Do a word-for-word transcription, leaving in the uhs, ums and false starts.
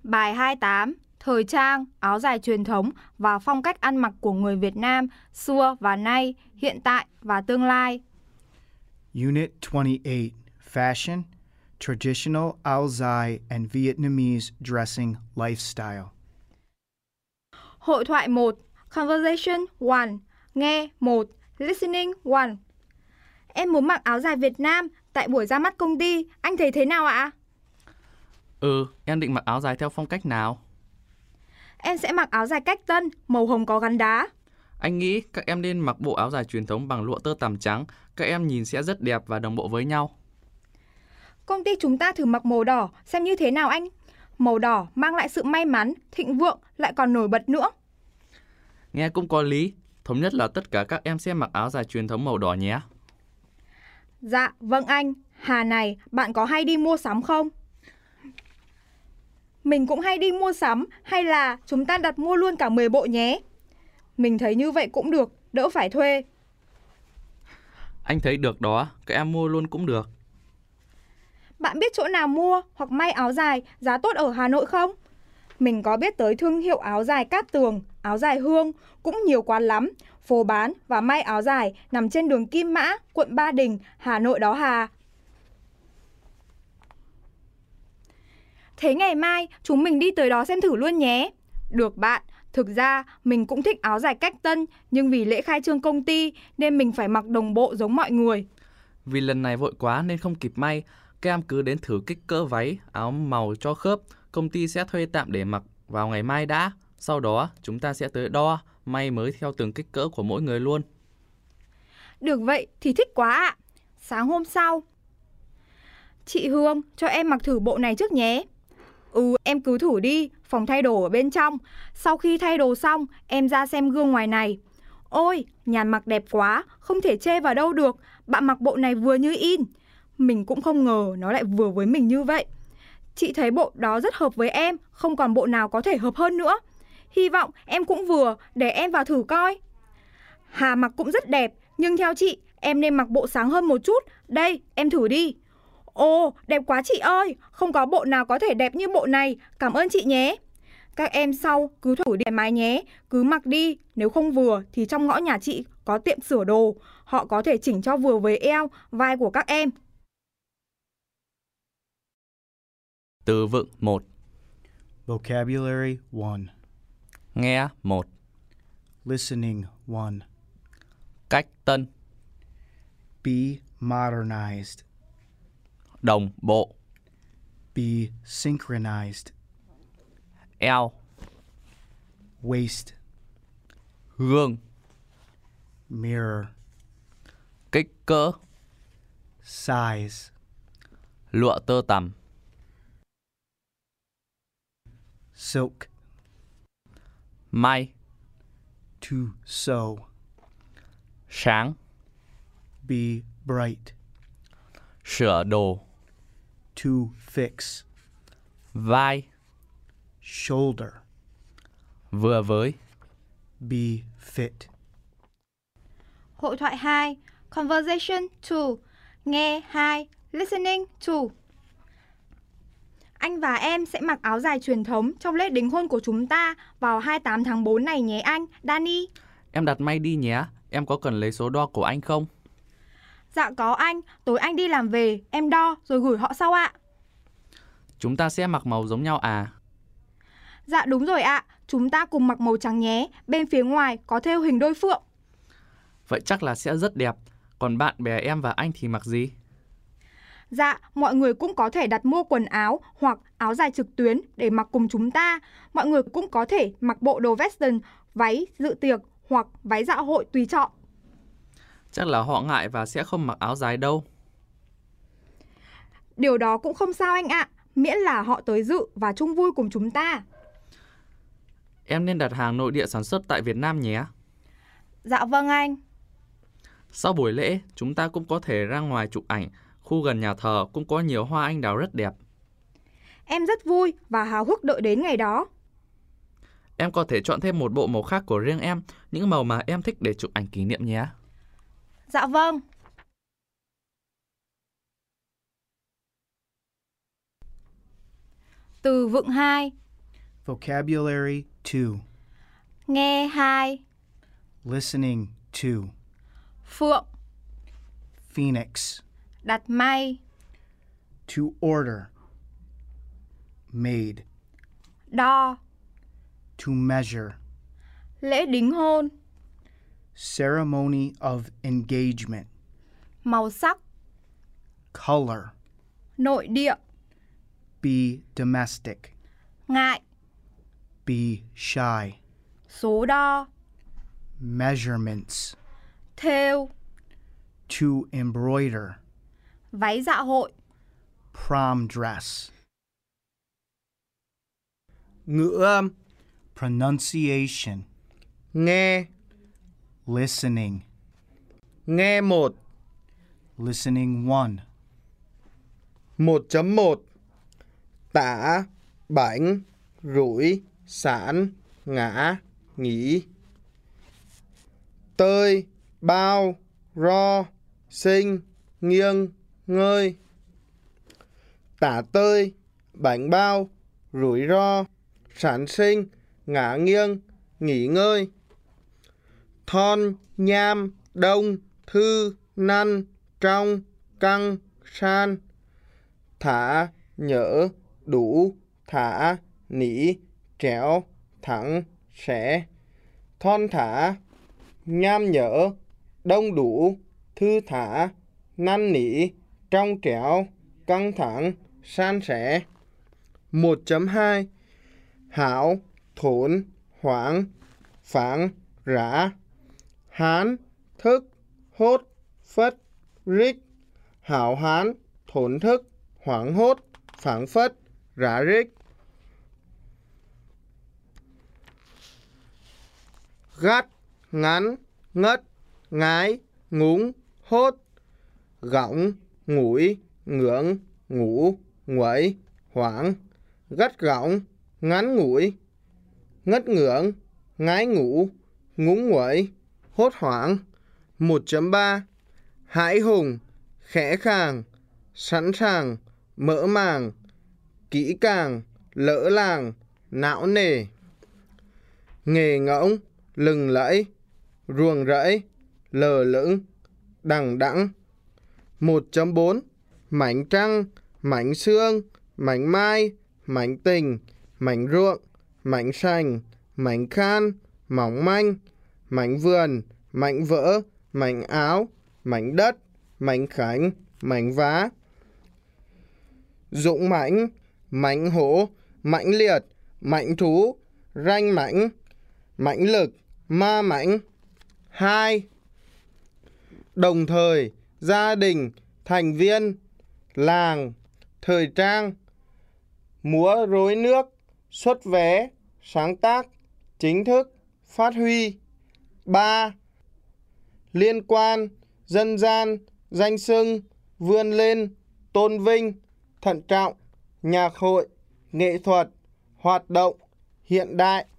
Bài hai mươi tám. Thời trang, áo dài truyền thống và phong cách ăn mặc của người Việt Nam xưa và nay, hiện tại và tương lai. Unit twenty-eight. Fashion, Traditional áo dài and Vietnamese Dressing Lifestyle. Hội thoại một. Conversation một. Nghe một. Listening một. Em muốn mặc áo dài Việt Nam tại buổi ra mắt công ty. Anh thấy thế nào ạ? Ừ, em định mặc áo dài theo phong cách nào? Em sẽ mặc áo dài cách tân, màu hồng có gắn đá. Anh nghĩ các em nên mặc bộ áo dài truyền thống bằng lụa tơ tằm trắng. Các em nhìn sẽ rất đẹp và đồng bộ với nhau. Công ty chúng ta thử mặc màu đỏ xem như thế nào anh. Màu đỏ mang lại sự may mắn, thịnh vượng, lại còn nổi bật nữa. Nghe cũng có lý. Thống nhất là tất cả các em sẽ mặc áo dài truyền thống màu đỏ nhé. Dạ, vâng anh. Hà này, bạn có hay đi mua sắm không? Mình cũng hay đi mua sắm, hay là chúng ta đặt mua luôn cả mười bộ nhé? Mình thấy như vậy cũng được, đỡ phải thuê. Anh thấy được đó, các em mua luôn cũng được. Bạn biết chỗ nào mua hoặc may áo dài giá tốt ở Hà Nội không? Mình có biết tới thương hiệu áo dài Cát Tường, áo dài Hương, cũng nhiều quán lắm. Phố bán và may áo dài nằm trên đường Kim Mã, quận Ba Đình, Hà Nội đó Hà. Thế ngày mai chúng mình đi tới đó xem thử luôn nhé. Được bạn, thực ra mình cũng thích áo dài cách tân, nhưng vì lễ khai trương công ty nên mình phải mặc đồng bộ giống mọi người. Vì lần này vội quá nên không kịp may. Các em cứ đến thử kích cỡ váy, áo màu cho khớp. Công ty sẽ thuê tạm để mặc vào ngày mai đã. Sau đó chúng ta sẽ tới đo, may mới theo từng kích cỡ của mỗi người luôn. Được vậy thì thích quá ạ. Sáng hôm sau. Chị Hương, cho em mặc thử bộ này trước nhé. Ừ, em cứ thử đi, phòng thay đồ ở bên trong. Sau khi thay đồ xong, em ra xem gương ngoài này. Ôi, Nhàn mặc đẹp quá, không thể chê vào đâu được. Bạn mặc bộ này vừa như in. Mình cũng không ngờ nó lại vừa với mình như vậy. Chị thấy bộ đó rất hợp với em, không còn bộ nào có thể hợp hơn nữa. Hy vọng em cũng vừa, để em vào thử coi. Hà mặc cũng rất đẹp, nhưng theo chị, em nên mặc bộ sáng hơn một chút. Đây, em thử đi. Ồ, đẹp quá chị ơi, không có bộ nào có thể đẹp như bộ này, cảm ơn chị nhé. Các em sau cứ thử đi thoải mái nhé, cứ mặc đi, nếu không vừa thì trong ngõ nhà chị có tiệm sửa đồ, họ có thể chỉnh cho vừa với eo, vai của các em. Từ vựng một. Vocabulary one. Nghe một. Listening one. Cách tân. Be modernized. Đồng bộ. Be synchronized. Eo. Waist. Gương. Mirror. Kích cỡ. Size. Lụa tơ tằm. Silk. May. To sew. Sáng. Be bright. Sửa đồ. To fix. Vai. Shoulder. Vừa với. Be fit. Hội thoại hai. Conversation hai. Nghe hai. Listening hai. Anh và em sẽ mặc áo dài truyền thống trong lễ đính hôn của chúng ta vào hai mươi tám tháng tư này nhé anh, Danny. Em đặt may đi nhé. Em có cần lấy số đo của anh không? Dạ có anh, tối anh đi làm về, em đo rồi gửi họ sau ạ. Chúng ta sẽ mặc màu giống nhau à? Dạ đúng rồi ạ, chúng ta cùng mặc màu trắng nhé, bên phía ngoài có thêu hình đôi phượng. Vậy chắc là sẽ rất đẹp. Còn bạn bè em và anh thì mặc gì? Dạ, mọi người cũng có thể đặt mua quần áo hoặc áo dài trực tuyến để mặc cùng chúng ta. Mọi người cũng có thể mặc bộ đồ western, váy dự tiệc hoặc váy dạ hội tùy chọn. Chắc là họ ngại và sẽ không mặc áo dài đâu. Điều đó cũng không sao anh ạ, miễn là họ tới dự và chung vui cùng chúng ta. Em nên đặt hàng nội địa sản xuất tại Việt Nam nhé. Dạ vâng anh. Sau buổi lễ, chúng ta cũng có thể ra ngoài chụp ảnh. Khu gần nhà thờ cũng có nhiều hoa anh đào rất đẹp. Em rất vui và háo hức đợi đến ngày đó. Em có thể chọn thêm một bộ màu khác của riêng em, những màu mà em thích để chụp ảnh kỷ niệm nhé. Dạ vâng. Từ vựng hai. Vocabulary two. Nghe hai. Listening to. Phượng. Phoenix. Đặt may. To order. Made. Đo. To measure. Lễ đính hôn. Ceremony of engagement. Màu sắc. Color. Nội địa. Be domestic. Ngại. Be shy. Số đo. Measurements. Thêu. To embroider. Váy dạ hội. Prom dress. Ngữ âm. Pronunciation. Nghe. Listening. Nghe một. Listening one. một chấm một. Tả, bảnh, rủi, sản, ngã, nghỉ. Tơi, bao, ro, sinh, nghiêng, ngơi. Tả tơi, bảnh bao, rủi ro, sản sinh, ngã nghiêng, nghỉ ngơi. Thon, nham, đông, thư, năn, trong, căng, san. Thả, nhỡ, đủ, thả, nỉ, trẻo, thẳng, sẽ. Thon thả, nham nhở, đông đủ, thư thả, năn nỉ, trong trẻo, căng thẳng, san sẻ. một chấm hai. Hảo, thốn, hoảng, phản, rã. Hán, thức, hốt, phất, rích. Hảo hán, thốn thức, hoảng hốt, phản phất, rã rích. Gắt, ngắn, ngất, ngái, ngúng, hốt. Gỏng, ngủi, ngưỡng, ngủ, nguậy, hoảng. Gắt gỏng, ngắn ngủi, ngất ngưỡng, ngái ngủ, ngúng nguậy, hốt hoảng. một chấm ba. Hãi hùng, khẽ khàng, sẵn sàng, mỡ màng, kỹ càng, lỡ làng, não nề. Nghề ngỗng, lừng lẫy, ruồng rẫy, lờ lững, đằng đẵng. một chấm bốn. Mảnh trăng, mảnh sương, mảnh mai, mảnh tình, mảnh ruộng, mảnh sành, mảnh khan, mỏng manh, mảnh vườn, mảnh vỡ, mảnh áo, mảnh đất, mảnh khảnh, mảnh vá. Dũng mãnh, mãnh hổ, mãnh liệt, mãnh thú, ranh mãnh, mãnh lực, ma mãnh. hai. Đồng thời, gia đình, thành viên, làng, thời trang, múa rối nước, xuất vé, sáng tác, chính thức, phát huy. ba. Liên quan, dân gian, danh xưng, vươn lên, tôn vinh, thận trọng, nhạc hội, nghệ thuật, hoạt động, hiện đại.